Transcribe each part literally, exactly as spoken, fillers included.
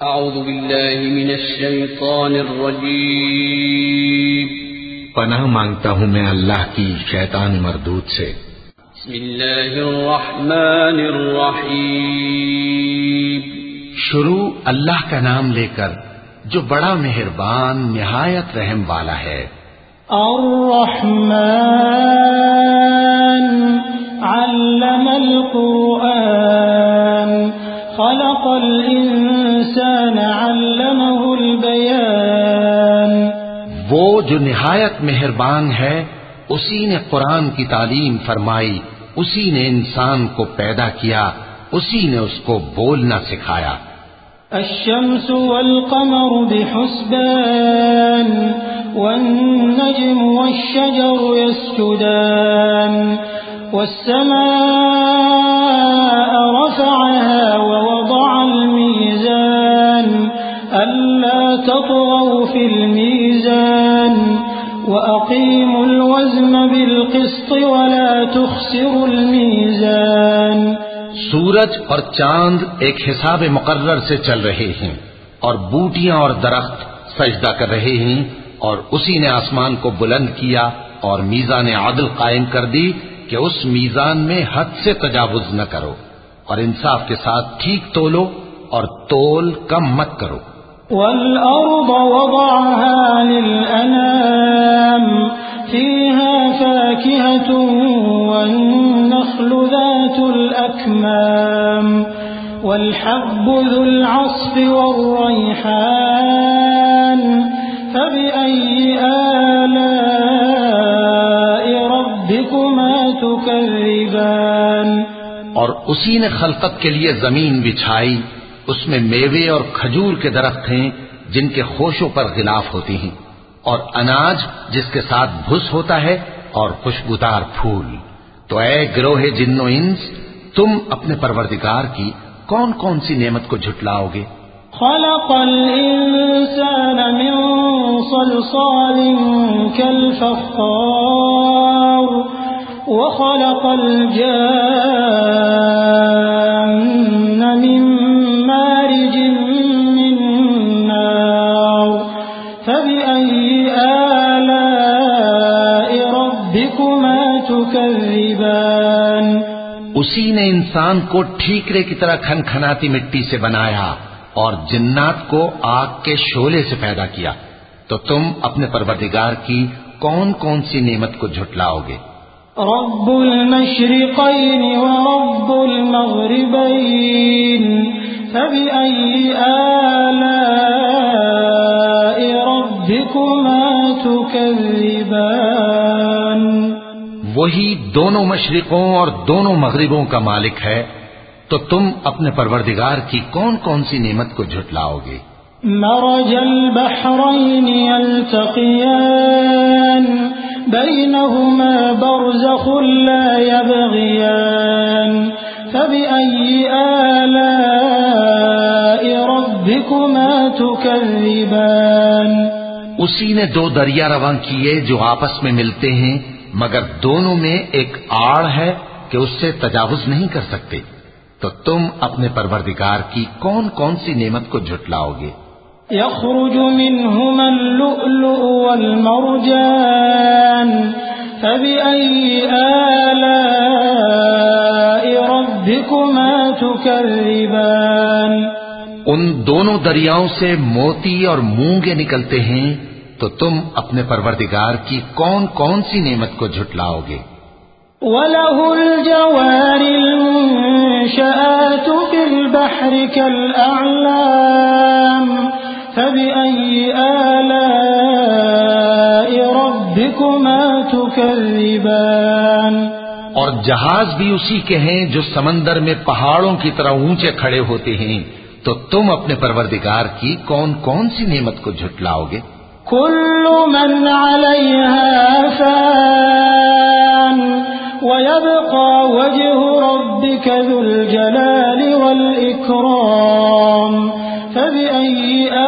اعوذ باللہ من الشیطان الرجیم پناہ مانگتا ہوں میں اللہ کی شیطان مردود سے۔ بسم اللہ الرحمن الرحیم شروع اللہ کا نام لے کر جو بڑا مہربان نہایت رحم والا ہے۔ الرحمن علم القرآن خلق الانسان علمه البیان۔ وہ جو نہایت مہربان ہے اسی نے قرآن کی تعلیم فرمائی، اسی نے انسان کو پیدا کیا، اسی نے اس کو بولنا سکھایا۔ الشمس والقمر بحسبان والنجم والشجر يسجدان والسماء رفعها ووضع الميزان ألا تطغوا في الميزان وأقيموا الوزن بالقسط ولا تخسروا الميزان۔ سورج اور چاند ایک حساب مقرر سے چل رہے ہیں اور بوٹیاں اور درخت سجدہ کر رہے ہیں، اور اسی نے آسمان کو بلند کیا اور میزان عدل قائم کر دی کہ اس میزان میں حد سے تجاوز نہ کرو، اور انصاف کے ساتھ ٹھیک تولو اور تول کم مت کرو۔ والأرض وضعها للأنام فيها فاكهة والنخل ذات الأكمام والحب ذو العصف والريحان فبأي آلاء ربكما تكذبان۔ اور اسی نے خلقت کے لیے زمین بچھائی، اس میں میوے اور کھجور کے درخت ہیں جن کے خوشوں پر غلاف ہوتی ہیں، اور اناج جس کے ساتھ بھس ہوتا ہے، اور خوشبودار پھول۔ تو اے گروہ جن و انس، تم اپنے پروردگار کی کون کون سی نعمت کو جھٹلاؤ گے؟ خلق الانسان من صلصال كالفخار وخلق الجان من مارج من نار فبأي آلاء ربكما تكذبان۔ اسی نے انسان کو ٹھیکرے کی طرح کھن کھناتی مٹی سے بنایا اور جنات کو آگ کے شعلے سے پیدا کیا، تو تم اپنے پروردگار کی کون کون سی نعمت کو جھٹلاؤ گے؟ رب المشرقین ورب المغربین فبأي آلاء ربكما تكذبان۔ وہی دونوں مشرقوں اور دونوں مغربوں کا مالک ہے، تو تم اپنے پروردگار کی کون کون سی نعمت کو جھٹلاؤ گے؟ مرج البحرین یلتقیان بینہما برزخ لا یبغیان فبأي آلاء ربكما تكذبان۔ اسی نے دو دریا رواں کیے جو آپس میں ملتے ہیں، مگر دونوں میں ایک آڑ ہے کہ اس سے تجاوز نہیں کر سکتے، تو تم اپنے پروردگار کی کون کون سی نعمت کو جھٹلاؤ گے؟ یخرج منہما اللؤلؤ والمرجان فبأي آلاء ربكما تكذبان۔ ان دونوں دریاؤں سے موتی اور مونگے نکلتے ہیں، تو تم اپنے پروردگار کی کون کون سی نعمت کو جھٹلاؤ گے؟ وَلَهُ الْجَوَارِ الْمُنشَآتُ فِي الْبَحْرِ كَالْأَعْلَامِ فَبِأَيِّ آلَاءِ رَبِّكُمَا تُكَذِّبَانِ۔ اور جہاز بھی اسی کے ہیں جو سمندر میں پہاڑوں کی طرح اونچے کھڑے ہوتے ہیں، تو تم اپنے پروردگار کی کون کون سی نعمت کو جھٹلاؤ گے؟ كل من عليها فان ويبقى وجه ربك ذو الجلال والإكرام فبأي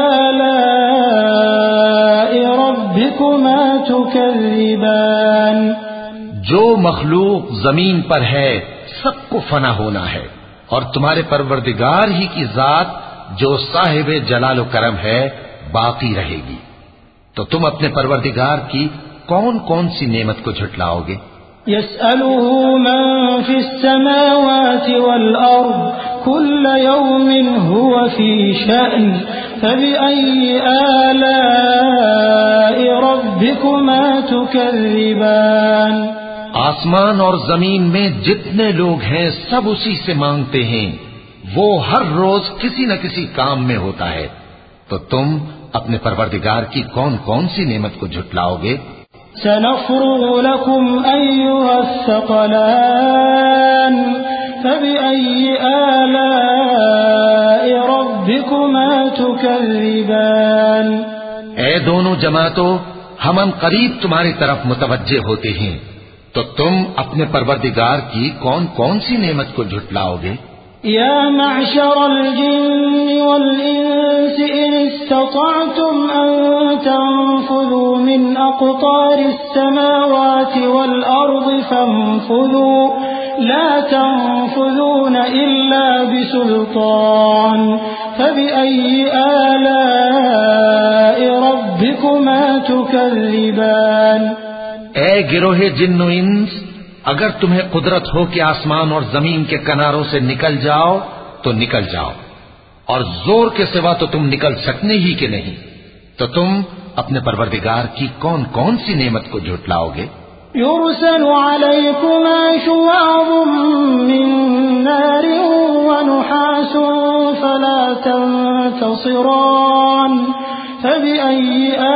آلاء ربكما تكذبان۔ جو مخلوق زمین پر ہے سب کو فنا ہونا ہے، اور تمہارے پروردگار ہی کی ذات جو صاحب جلال و کرم ہے باقی رہے گی. تو تم اپنے پروردگار کی کون کون سی نعمت کو جھٹلاؤ گے؟ يسأله من في السماوات والأرض كل يوم هو في شأن فبأي آلاء ربكما تكذبان. آسمان اور زمین میں جتنے لوگ ہیں سب اسی سے مانگتے ہیں. وہ ہر روز کسی نہ کسی کام میں ہوتا ہے. تو تم اپنے پروردگار کی کون کون سی نعمت کو جھٹلاؤ گے؟ سنفرغ لكم أيها الثقلان فبأي آلاء ربكما تكذبان. اے دونوں جماعتوں، ہم ان قریب تمہاری طرف متوجہ ہوتے ہیں. تو تم اپنے پروردگار کی کون کون سی نعمت کو جھٹلاؤ گے؟ يا معشر الجن والإنس إن استطعتم أن تنفذوا من أقطار السماوات والأرض فانفذوا لا تنفذون إلا بسلطان فبأي آلاء ربكما تكذبان. اے گروہ جن و انس، اگر تمہیں قدرت ہو کہ آسمان اور زمین کے کناروں سے نکل جاؤ تو نکل جاؤ، اور زور کے سوا تو تم نکل سکنے ہی کہ نہیں. تو تم اپنے پروردگار کی کون کون سی نعمت کو جھٹلاؤ گے؟ يرسل عليكما شواظ من نار ونحاس فلا تنتصران فبأي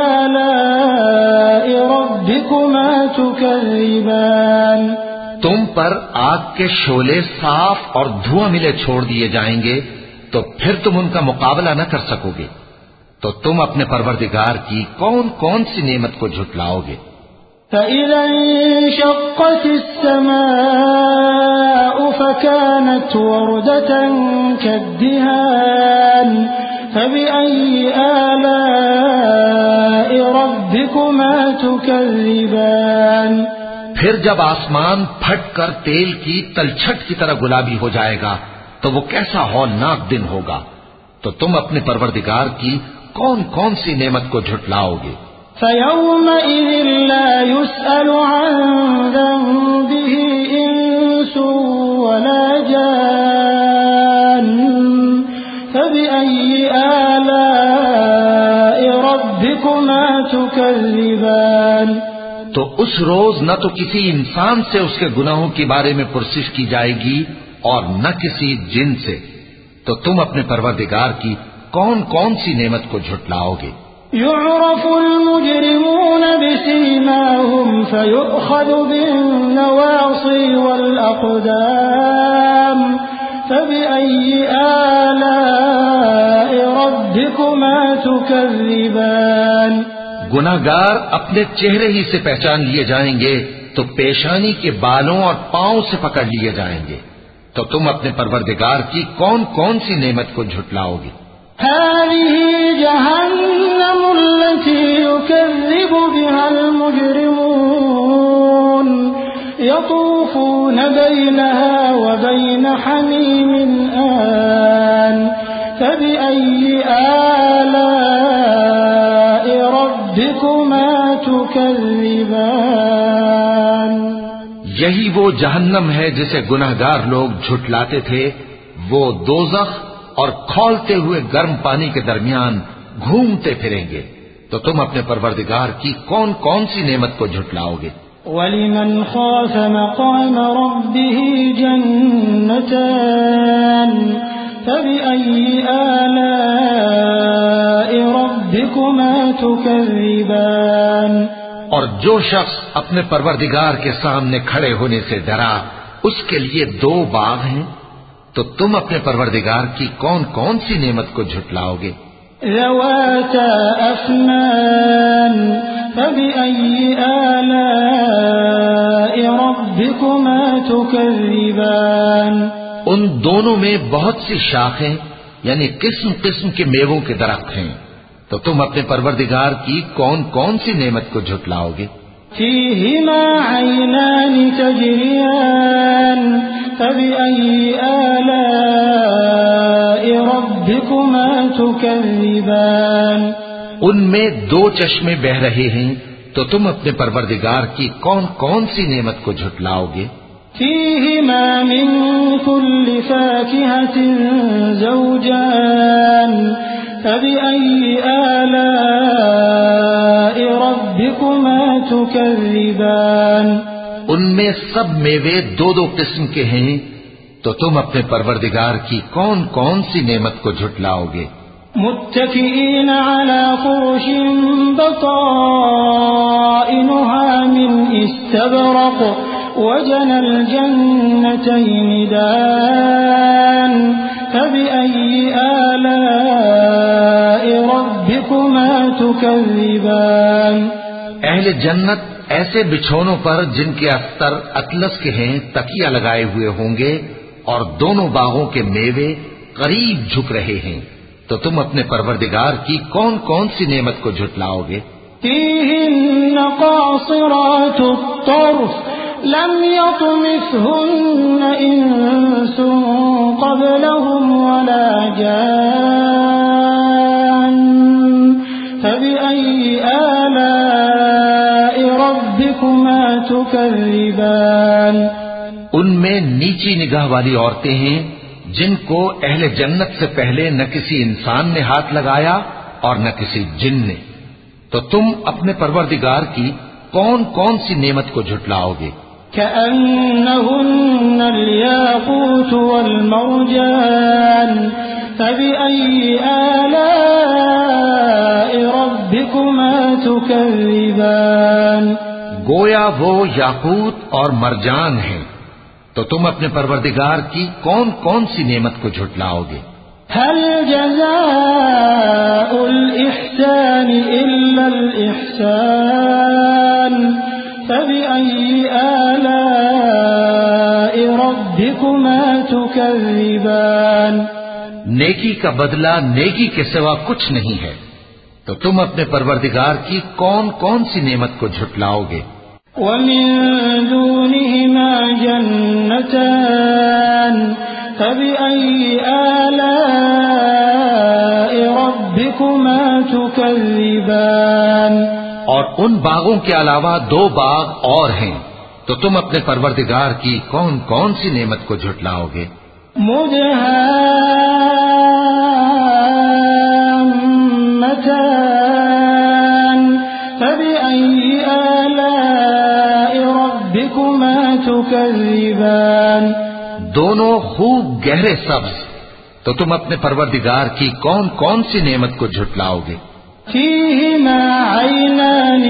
آلاء ربكما تكذبان. تم پر آگ کے شعلے صاف اور دھواں ملے چھوڑ دیے جائیں گے تو پھر تم ان کا مقابلہ نہ کر سکو گے. تو تم اپنے پروردگار کی کون کون سی نعمت کو جھٹلاؤ گے؟ فَإِذَا انشَقَّتِ السَّمَاءُ فَكَانَتْ وَرْدَةً كَالدِّهَانِ فَبِأَيِّ آلَاءِ رَبِّكُمَا تُكَذِّبَانِ. پھر جب آسمان پھٹ کر تیل کی تلچھٹ کی طرح گلابی ہو جائے گا تو وہ کیسا ہولناک دن ہوگا. تو تم اپنے پروردگار کی کون کون سی نعمت کو جھٹلاؤ گے؟ فَيَوْمَئِذٍ لَا يُسْأَلُ عَنْ ذَنبِهِ إِنسٌ وَلَا جَانٌّ فَبِأَيِّ آلَاءِ رَبِّكُمَا تُكَذِّبَانِ. تو اس روز نہ تو کسی انسان سے اس کے گناہوں کے بارے میں پرسش کی جائے گی اور نہ کسی جن سے. تو تم اپنے پروردگار کی کون کون سی نعمت کو جھٹلاؤ گے؟ يعرف المجرمون بسيماهم فيؤخذ بالنواصي والأقدام فبأي آلاء ربكما تكذبان. گناہگار اپنے چہرے ہی سے پہچان لیے جائیں گے تو پیشانی کے بالوں اور پاؤں سے پکڑ لیے جائیں گے. تو تم اپنے پروردگار کی کون کون سی نعمت کو جھٹلاؤ گے؟ هذه جهنم التي يكذب بها المجرمون يطوفون بينها وبين حميم آن فبأي آلاء ربكما تكذبان. یہی وہ جہنم ہے جسے گناہگار لوگ جھٹلاتے تھے. وہ دوزخ اور کھولتے ہوئے گرم پانی کے درمیان گھومتے پھریں گے. تو تم اپنے پروردگار کی کون کون سی نعمت کو جھٹلاؤ گے؟ وَلِمَنْ خَافَ مَقَامَ رَبِّهِ جَنَّتَانِ فَبِأَيِّ آلَاءِ رَبِّكُمَا تُكَذِّبَانِ. اور جو شخص اپنے پروردگار کے سامنے کھڑے ہونے سے ڈرا اس کے لیے دو باغ ہیں. تو تم اپنے پروردگار کی کون کون سی نعمت کو جھٹلاؤ گے؟ ذواتا افنان فبأي آلاء ربكما تكذبان. ان دونوں میں بہت سی شاخیں یعنی قسم قسم کے میووں کے درخت ہیں. تو تم اپنے پروردگار کی کون کون سی نعمت کو جھٹلاؤ گے؟ فيهما عينان تجريان فبأي آلاء ربكما تكذبان ان میں دو چشمے بہ رہے ہیں تو تم اپنے پروردگار کی کون کون سی نعمت کو جھٹلاؤ گے؟ فيهما من كل فاكهة زوجان فبأي آلاء ربكما تكذبان ان میں سب میوے دو دو قسم کے ہیں تو تم اپنے پروردگار کی کون کون سی نعمت کو جھٹلاؤ گے؟ متكئين على فرش بطائنها من استبرق وجنى الجنتين دان فبأي آلاء ربكما تكذبان اہل جنت ایسے بچھونوں پر جن کے استر اطلس کے ہیں تکیہ لگائے ہوئے ہوں گے اور دونوں باغوں کے میوے قریب جھک رہے ہیں تو تم اپنے پروردگار کی کون کون سی نعمت کو جھٹلاؤ گے؟ فيهن قاصرات الطرف لم يطمثهن إنس قبلهم ولا جان فبأي آلاء ربكما تكذبان ان میں نیچی نگاہ والی عورتیں ہیں جن کو اہل جنت سے پہلے نہ کسی انسان نے ہاتھ لگایا اور نہ کسی جن نے، تو تم اپنے پروردگار کی کون کون سی نعمت کو جھٹلاؤ گے؟ كأنهن الياقوت والمرجان فبأي آلاء ربكما تكذبان گویا وہ یاقوت اور مرجان ہیں تو تم اپنے پروردگار کی کون کون سی نعمت کو جھٹلاؤ گے؟ هل جزاء الإحسان إلا الإحسان فبأي آلاء ربكما تكذبان نیکی کا بدلہ نیکی کے سوا کچھ نہیں ہے تو تم اپنے پروردگار کی کون کون سی نعمت کو جھٹلاؤ گے؟ ومن دونهما جنتان فبأي آلاء ربكما تكذبان اور ان باغوں کے علاوہ دو باغ اور ہیں تو تم اپنے پروردگار کی کون کون سی نعمت کو جھٹلاؤ گے؟ مدهامتان فبأي آلاء ربكما تكذبان دونوں خوب گہرے سبز تو تم اپنے پروردگار کی کون کون سی نعمت کو جھٹلاؤ گے؟ فيهما عينان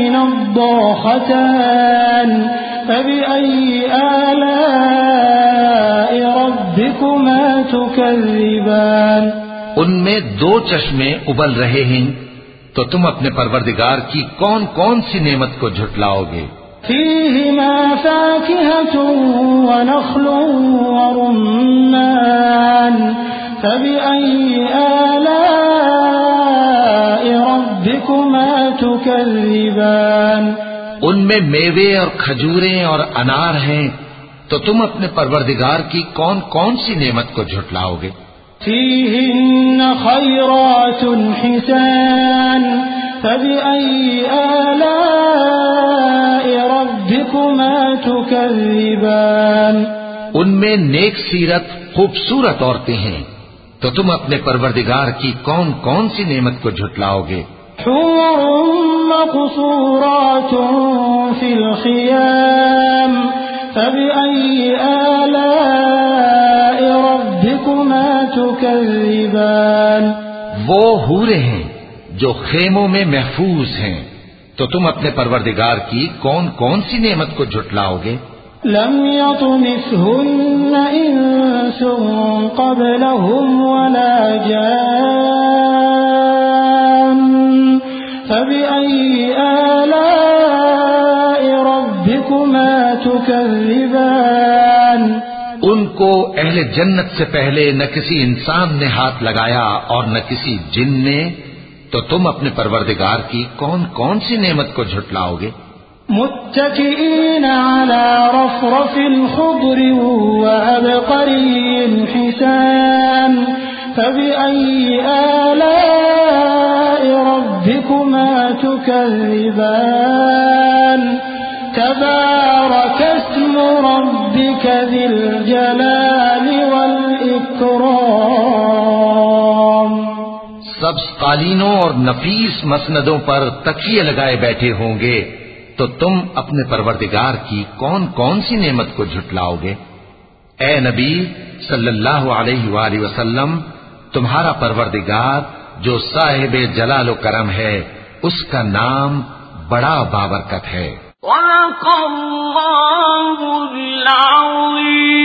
نضاختان فبأي آلاء ربكما تكذبان ان میں دو چشمے ابل رہے ہیں تو تم اپنے پروردگار کی کون کون سی نعمت کو جھٹلاؤ گے؟ فيهما فاكهة ونخل ورمان فبأي آلاء ربكما تكذبان ان میں میوے اور کھجوریں اور انار ہیں تو تم اپنے پروردگار کی کون کون سی نعمت کو جھٹلاؤ گے؟ فيهن خيرات حسان فبأي آلاء ربكما تكذبان ان میں نیک سیرت خوبصورت عورتیں ہیں تو تم اپنے پروردگار کی کون کون سی نعمت کو جھٹلاؤ گے؟ حور مقصورات في الخيام فبأي آلاء ربكما تكذبان وہ حوریں ہیں جو خیموں میں محفوظ ہیں تو تم اپنے پروردگار کی کون کون سی نعمت کو جھٹلاؤ گے؟ لم يطمثهن إنس قبلهم ولا جان فبأي آلاء ربكما تكذبان ان کو اہل جنت سے پہلے نہ کسی انسان نے ہاتھ لگایا اور نہ کسی جن نے تو تم اپنے پروردگار کی کون کون سی نعمت کو جھٹلاؤ گے؟ متكئين على رفرف خضر وعبقري حسان فبأي آلاء ربكما تكذبان تبارك اسم ربك ذي الجلال والإكرام. سبز قالینوں اور نفیس مسندوں پر تکیے لگائے بیٹھے ہوں گے تو تم اپنے پروردگار کی کون کون سی نعمت کو جھٹلاؤ گے؟ اے نبی صلی اللہ علیہ وآلہ وسلم، تمہارا پروردگار جو صاحب جلال و کرم ہے اس کا نام بڑا بابرکت ہے. صدق اللہ العظیم.